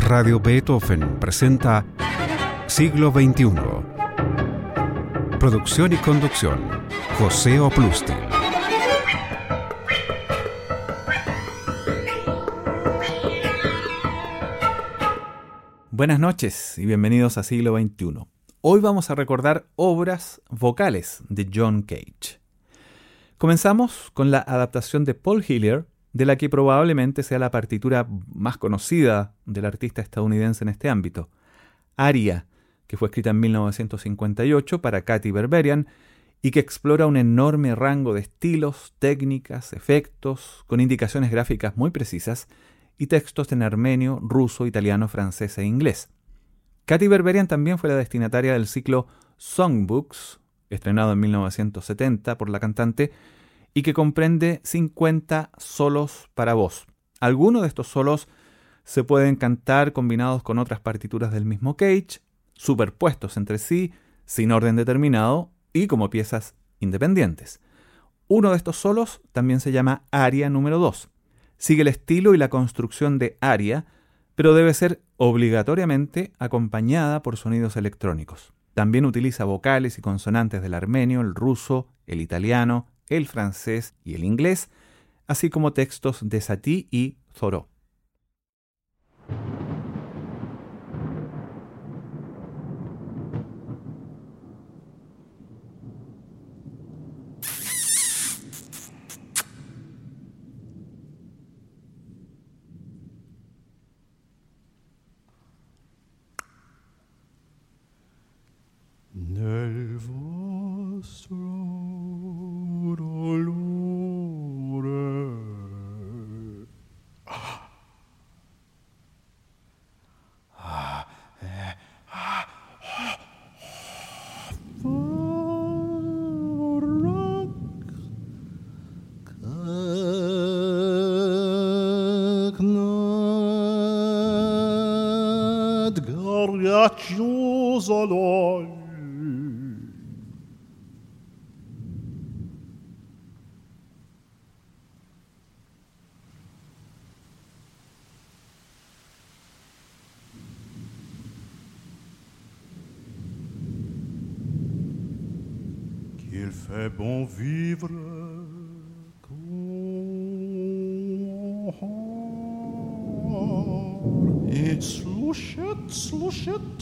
Radio Beethoven presenta Siglo XXI. Producción y conducción, José Oplustil. Buenas noches y bienvenidos a Siglo XXI. Hoy vamos a recordar obras vocales de John Cage. Comenzamos con la adaptación de Paul Hillier, de la que probablemente sea la partitura más conocida del artista estadounidense en este ámbito, Aria, que fue escrita en 1958 para Katy Berberian y que explora un enorme rango de estilos, técnicas, efectos, con indicaciones gráficas muy precisas y textos en armenio, ruso, italiano, francés e inglés. Katy Berberian también fue la destinataria del ciclo Songbooks, estrenado en 1970 por la cantante, y que comprende 50 solos para voz. Algunos de estos solos se pueden cantar combinados con otras partituras del mismo Cage, superpuestos entre sí, sin orden determinado y como piezas independientes. Uno de estos solos también se llama Aria número 2. Sigue el estilo y la construcción de Aria, pero debe ser obligatoriamente acompañada por sonidos electrónicos. También utiliza vocales y consonantes del armenio, el ruso, el italiano, el francés y el inglés, así como textos de Satie y Thoreau. Nel vostro dolore qu'il fait bon vivre et slushit, slushit.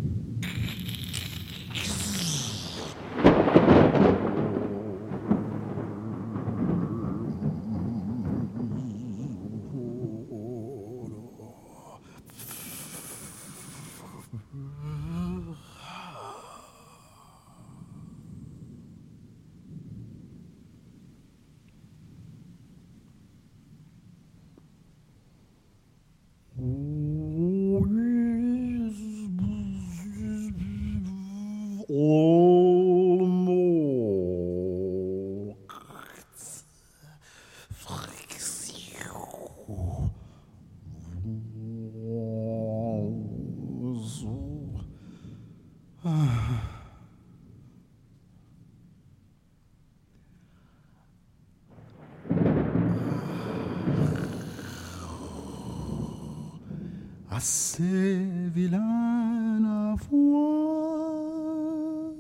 Assez vilain à voir,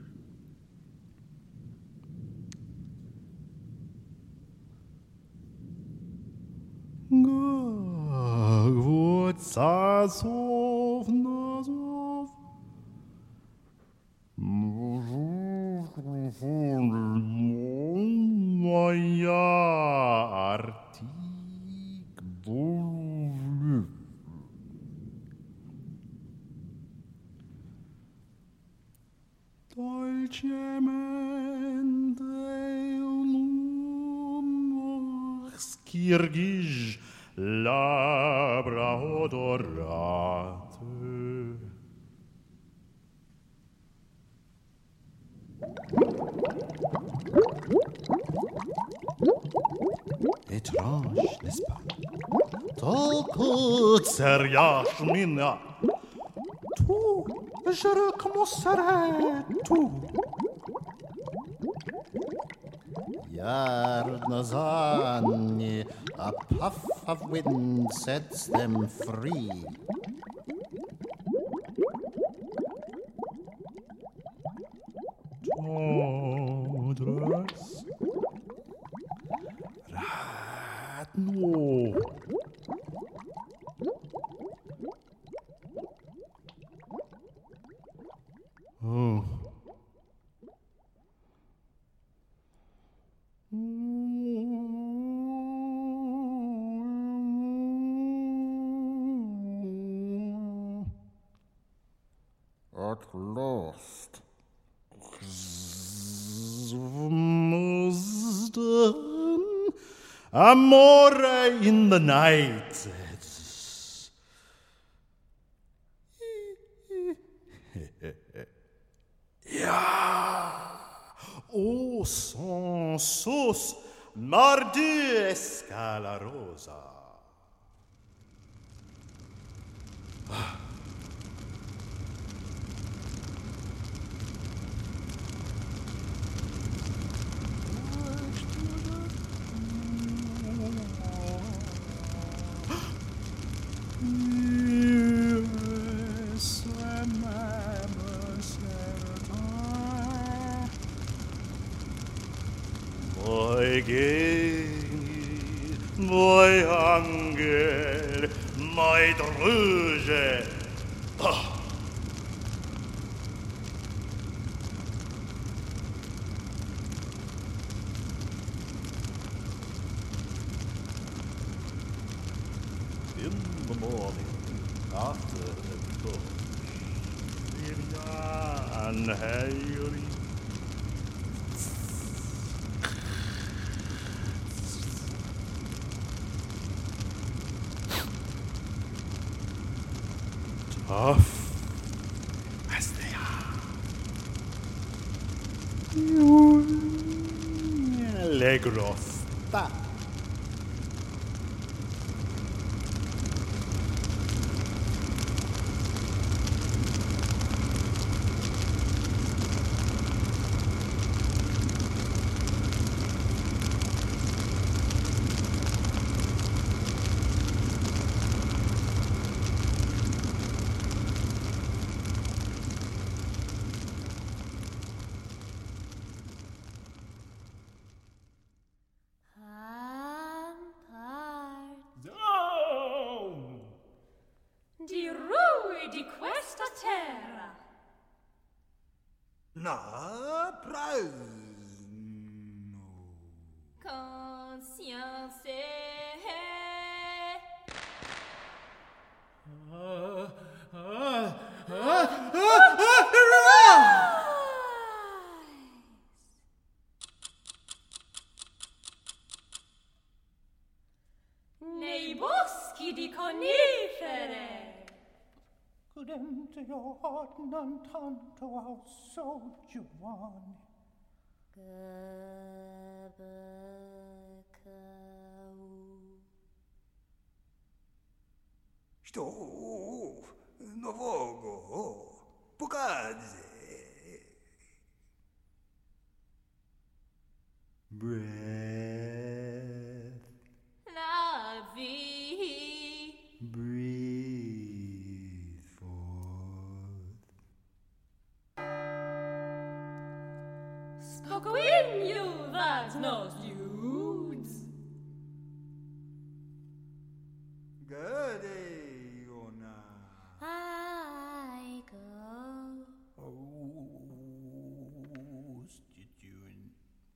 Gott Sazov Nazov, Moja Artik dolcemente skirgij labra odorate. Étrange, n'est-ce pas? Толку царяш меня. Tout, je recommencerai tout. Ярдно занни A puff of wind sets them free. Todres. Radno. Oh. At last. Amore in the night. Oh, son sus, mardi escalarosa. Moi geni, moi angel, moi druge. In the morning, after the coach, Sirian Harry. Tough as they are. Allegro sta. Di rui di questa terra. Na, praus. Conscience. Nei boschi di conifere. Credente io hot non tanto au so giovane. Sto no vogo, pocazze. Breath, La vie. breathe forth. Spoke in you that knows dudes. Good day, Yona. I go. Oh, Stitchun.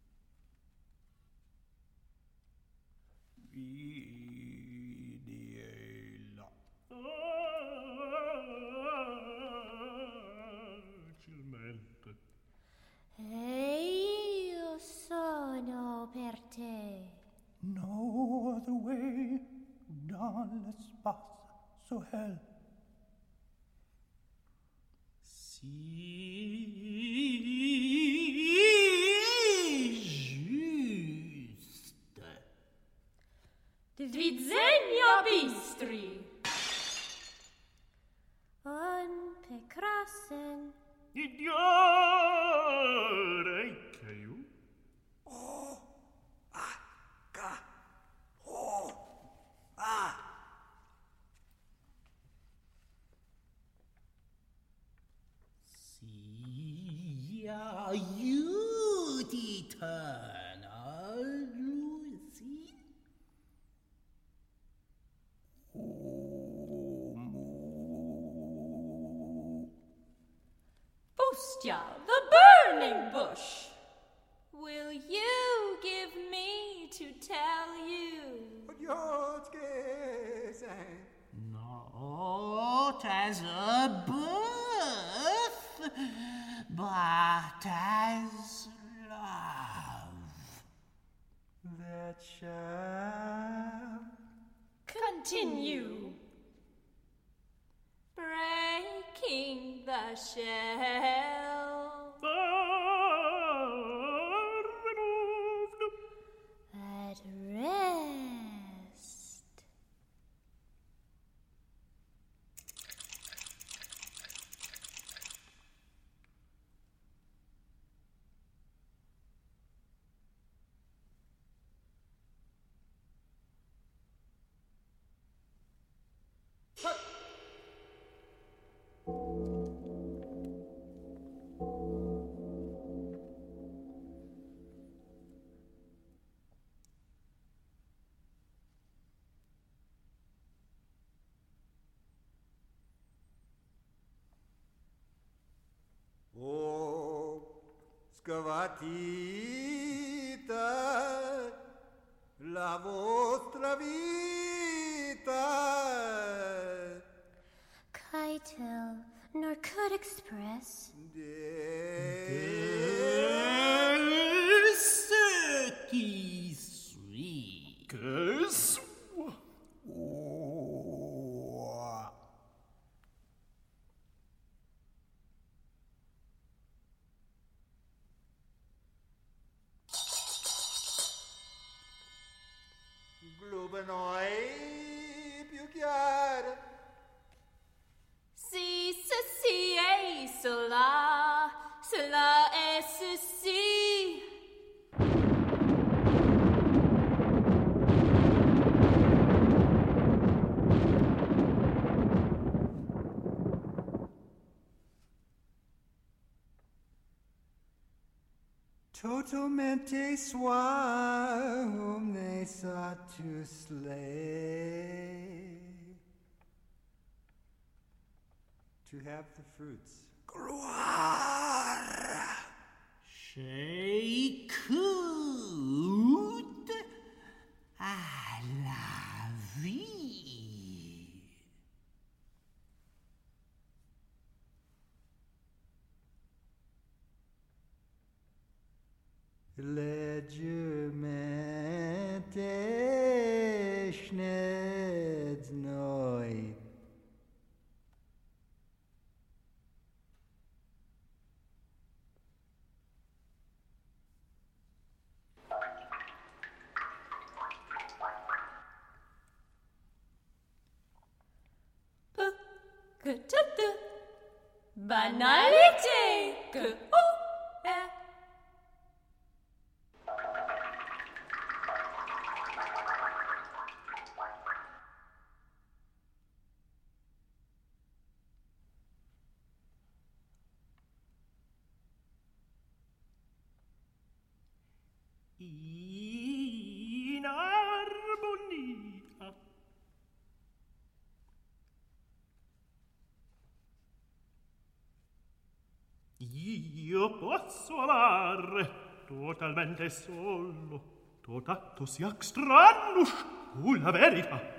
Vidiela. Facilmente. E io sono per te. No other way dans l'espace so hell. Si juste. Dvidzenia bistri. On pekrasen. Idiore, che io? Ka. Oh. Ustja, the burning bush. Will you give me to tell you? Not as a birth, but as love. That shall Continue. Breaking the shell. Removed. At rest. Oh, scavatita la vostra vita. Keitel, nor could express. Curse. Globenoi più chiara. Si, ceci, et cela. Cela est ceci. Totalmente soi whom they sought to slay. To have the fruits. Gloire! She could à la vie. Leggermente schnell neu. Que te banalité que oh est. In armonia. Io posso amare totalmente solo, totato siac stranus, la verità.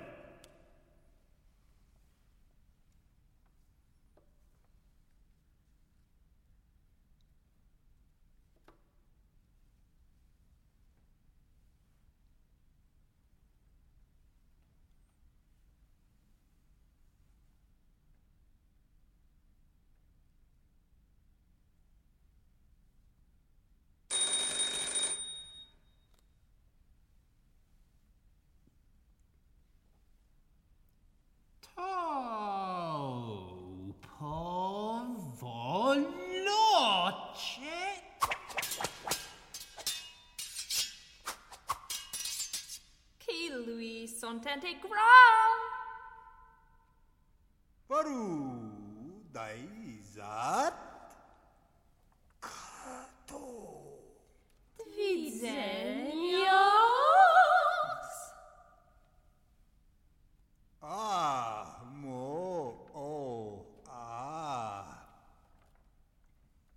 Qui lui sont intégrales. Paru daizat kato. Vidzenios. Ah, mo, oh, ah.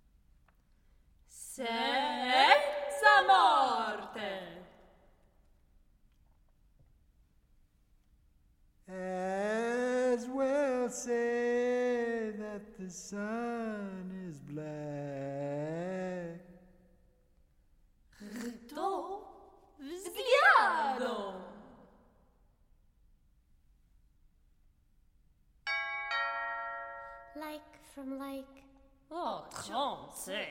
say that the sun is black. To vzgliado. Like from like. Oh, trance.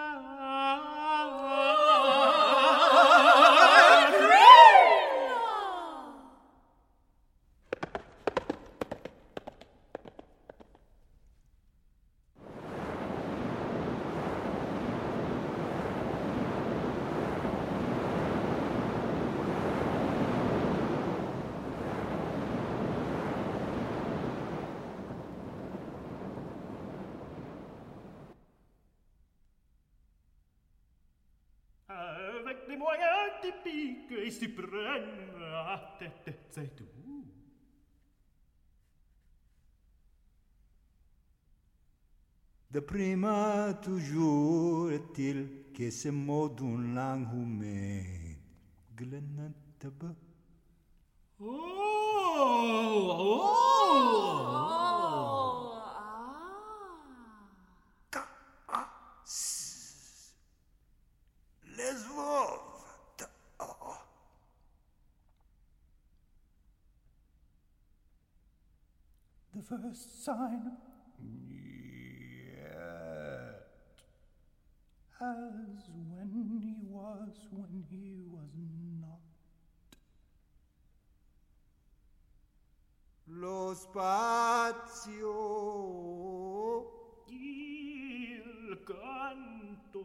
Avec des moyens typiques et suprêmes, à tête, c'est tout. De prima toujours est-il que ce mot d'une langue humaine. Glenataba. Les veuves. The first sign. As when he was not. Lo spazio. Il canto.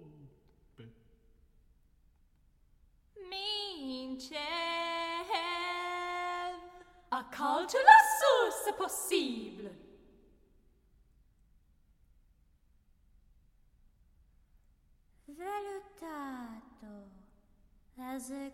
Minchev. A calcio lassù, se possible. Valutato as a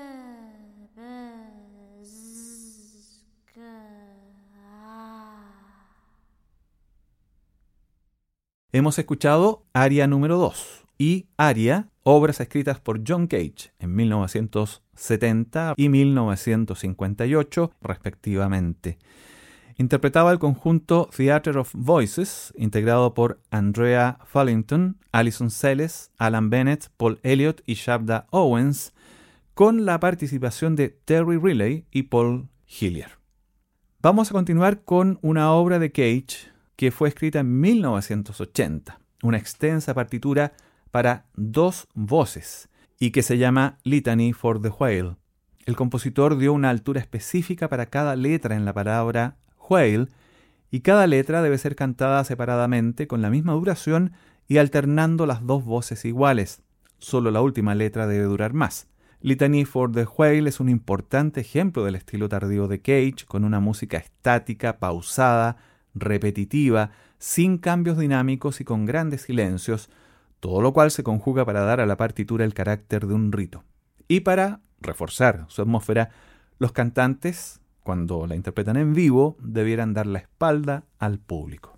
Hemos escuchado Aria número 2 y Aria, obras escritas por John Cage en 1970 y 1958, respectivamente. Interpretaba el conjunto Theatre of Voices, integrado por Andrea Fullington, Alison Seles, Alan Bennett, Paul Elliott y Shabda Owens, con la participación de Terry Riley y Paul Hillier. Vamos a continuar con una obra de Cage que fue escrita en 1980, una extensa partitura para 2 voces y que se llama Litany for the Whale. El compositor dio una altura específica para cada letra en la palabra whale y cada letra debe ser cantada separadamente con la misma duración y alternando las 2 voces iguales. Solo la última letra debe durar más. Litany for the Whale es un importante ejemplo del estilo tardío de Cage, con una música estática, pausada, repetitiva, sin cambios dinámicos y con grandes silencios, todo lo cual se conjuga para dar a la partitura el carácter de un rito. Y para reforzar su atmósfera, los cantantes, cuando la interpretan en vivo, debieran dar la espalda al público.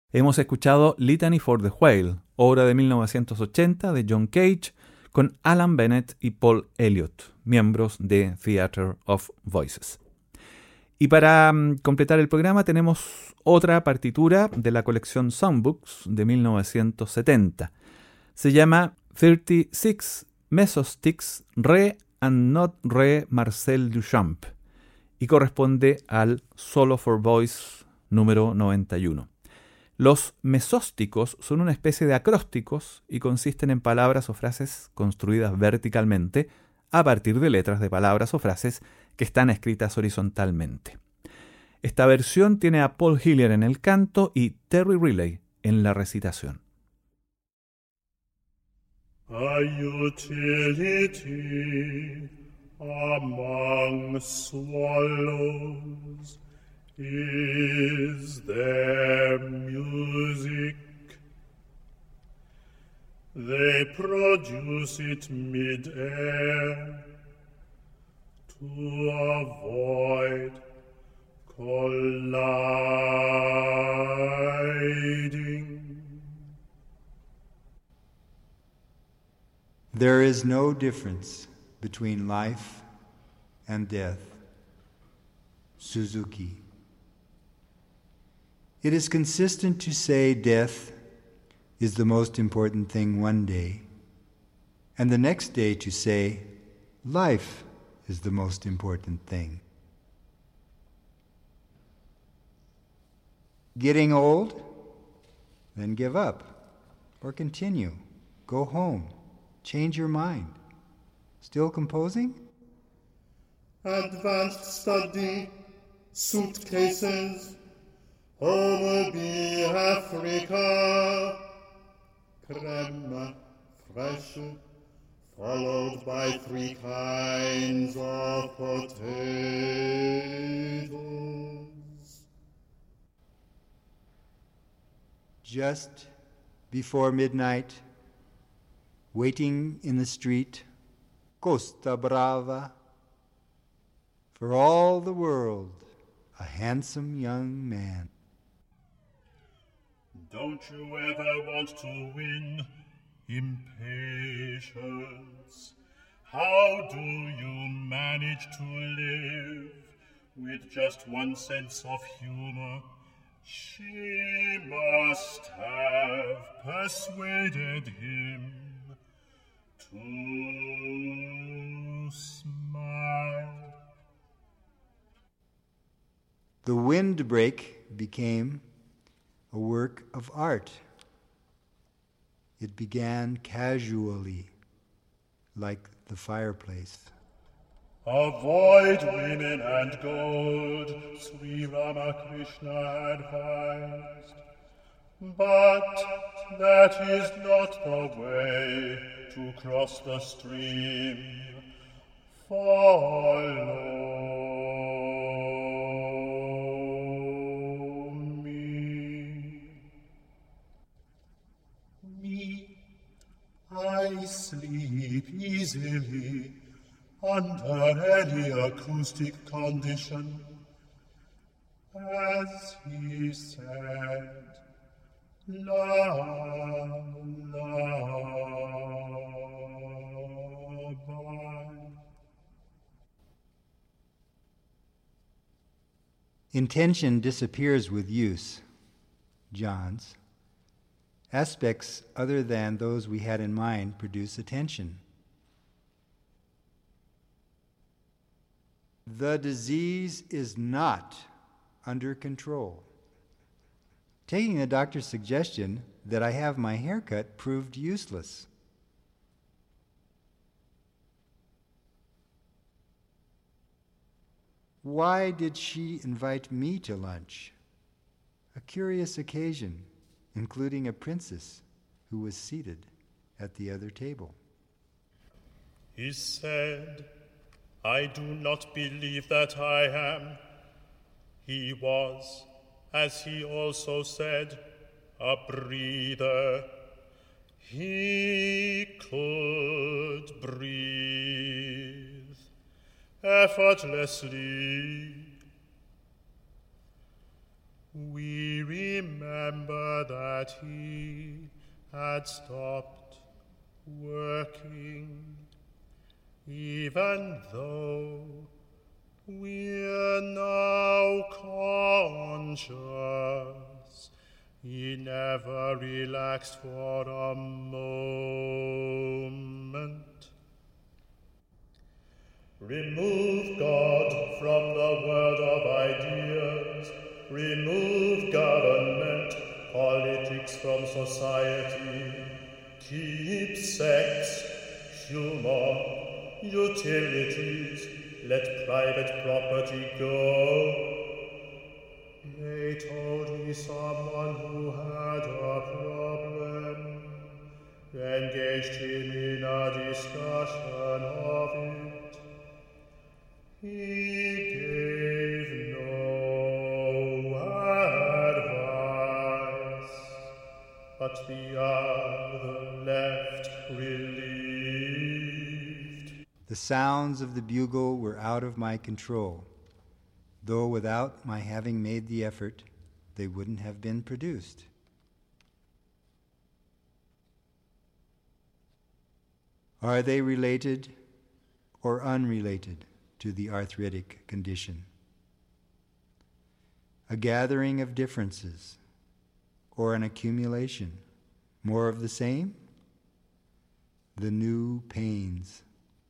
Hemos escuchado Litany for the Whale, obra de 1980 de John Cage, con Alan Bennett y Paul Elliott, miembros de Theatre of Voices. Y para completar el programa tenemos otra partitura de la colección Songbooks de 1970. Se llama 36 Mezzosticks Re and Not Re Marcel Duchamp y corresponde al Solo for Voice número 91. Los mesósticos son una especie de acrósticos y consisten en palabras o frases construidas verticalmente a partir de letras de palabras o frases que están escritas horizontalmente. Esta versión tiene a Paul Hillier en el canto y Terry Riley en la recitación. A utility among swallows is their music. They produce it mid-air to avoid colliding. There is no difference between life and death. Suzuki. It is consistent to say death is the most important thing one day, and the next day to say life is the most important thing. Getting old? Then give up, or continue. Go home. Change your mind. Still composing? Advanced study, suitcases, over be Africa, crème fraîche, followed by 3 kinds of potatoes. Just before midnight, waiting in the street, Costa Brava, for all the world, a handsome young man. Don't you ever want to win impatience? How do you manage to live with just one sense of humor? She must have persuaded him to smile. The windbreak became a work of art. It began casually, like the fireplace. Avoid women and gold, Sri Ramakrishna advised. But that is not the way to cross the stream. Follow me. I sleep easily under any acoustic condition. As he said, lullaby. Intention disappears with use, Johns. Aspects other than those we had in mind produce attention. The disease is not under control. Taking the doctor's suggestion that I have my hair cut proved useless. Why did she invite me to lunch? A curious occasion, including a princess who was seated at the other table. He said, I do not believe that I am. He was, as he also said, a breather. He could breathe effortlessly. We remember that he had stopped working, even though we're now conscious. He never relaxed for a moment. Remove God from the world of ideas. Remove government, politics from society. Keep sex, humor, utilities. Let private property go. They told me someone who had a problem engaged him in a discussion of it. He gave no advice, but the other left relieved. The sounds of the bugle were out of my control, though without my having made the effort, they wouldn't have been produced. Are they related or unrelated to the arthritic condition? A gathering of differences or an accumulation? More of the same? The new pains.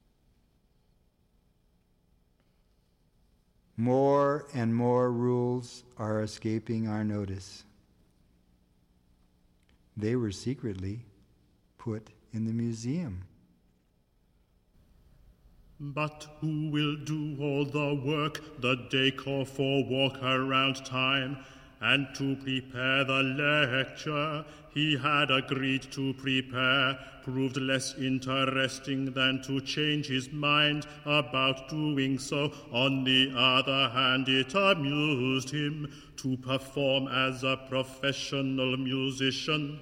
More and more rules are escaping our notice. They were secretly put in the museum. But who will do all the work, the decor for walk around time, and to prepare the lecture he had agreed to prepare proved less interesting than to change his mind about doing so. On the other hand, it amused him to perform as a professional musician.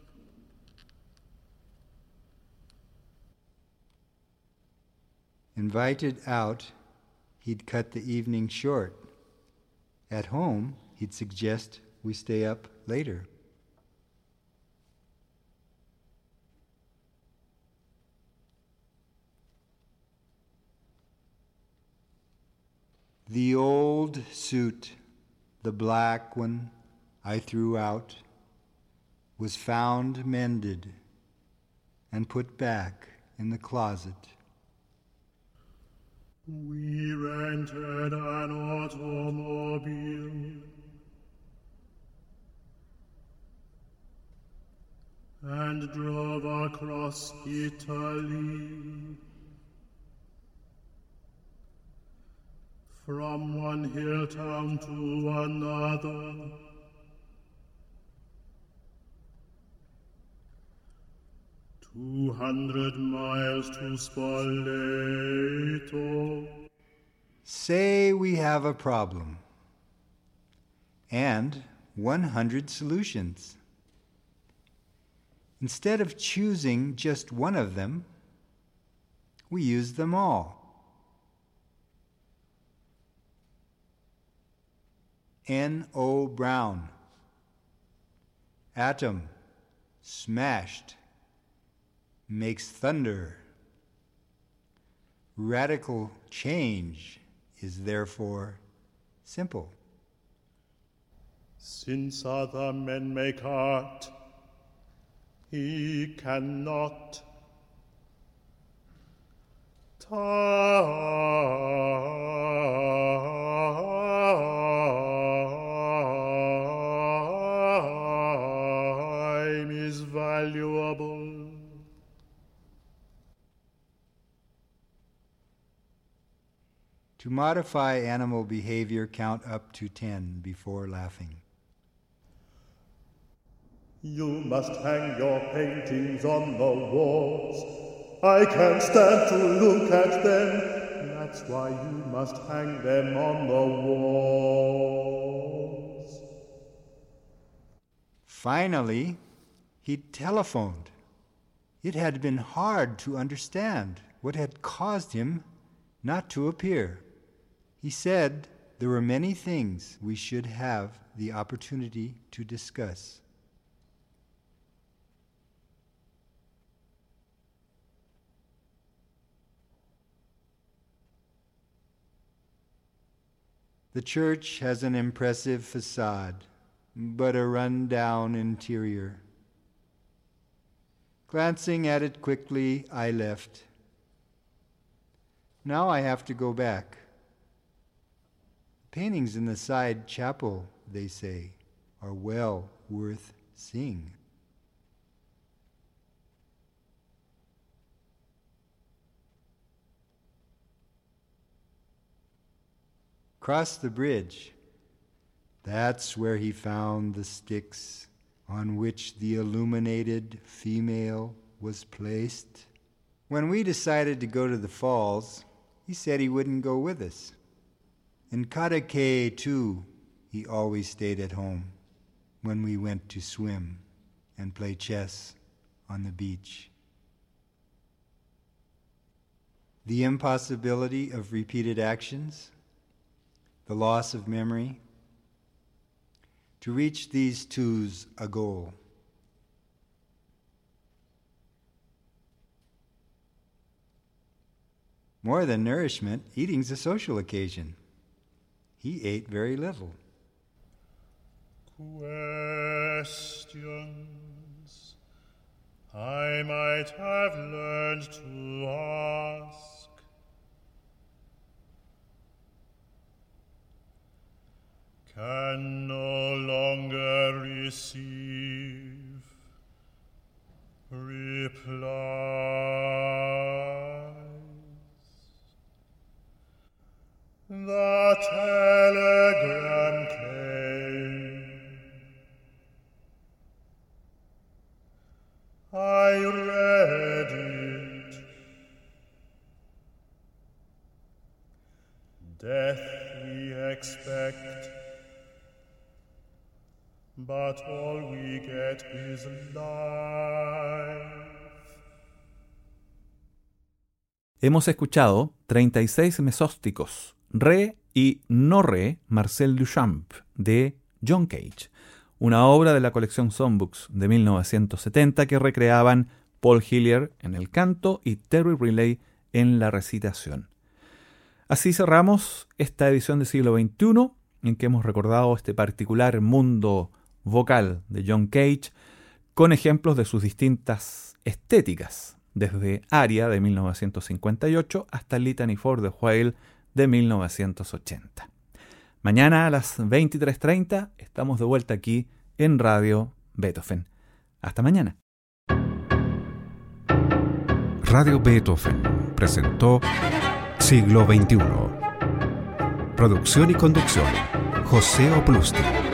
Invited out, he'd cut the evening short. At home, he'd suggest we stay up later. The old suit, the black one I threw out, was found mended and put back in the closet. We rented an automobile and drove across Italy. From one hill town to another. 200 miles to Spoleto. Say we have a problem and 100 solutions. Instead of choosing just one of them, we use them all. N.O. Brown. Atom smashed makes thunder. Radical change is therefore simple. Since other men make art, he cannot. Time is valuable. To modify animal behavior, count up to 10 before laughing. You must hang your paintings on the walls. I can't stand to look at them. That's why you must hang them on the walls. Finally, he telephoned. It had been hard to understand what had caused him not to appear. He said there were many things we should have the opportunity to discuss. The church has an impressive facade, but a run-down interior. Glancing at it quickly, I left. Now I have to go back. Paintings in the side chapel, they say, are well worth seeing. Cross the bridge. That's where he found the sticks on which the illuminated female was placed. When we decided to go to the falls, he said he wouldn't go with us. In Kadake, too, he always stayed at home when we went to swim and play chess on the beach. The impossibility of repeated actions, the loss of memory. To reach these two's a goal. More than nourishment, eating's a social occasion. He ate very little. Questions I might have learned to ask. Can no longer receive replies. The telegram came. I read it. Death we expect, but all we get is life. Hemos escuchado 36 mesósticos, re y no re, Marcel Duchamp, de John Cage, una obra de la colección Songbooks de 1970 que recreaban Paul Hillier en el canto y Terry Riley en la recitación. Así cerramos esta edición de siglo XXI, en que hemos recordado este particular mundo vocal de John Cage, con ejemplos de sus distintas estéticas, desde Aria de 1958 hasta Litany for the Whale de 1980. Mañana a las 23:30 estamos de vuelta aquí en Radio Beethoven. Hasta mañana. Radio Beethoven presentó Siglo XXI. Producción y conducción, José Oplusti.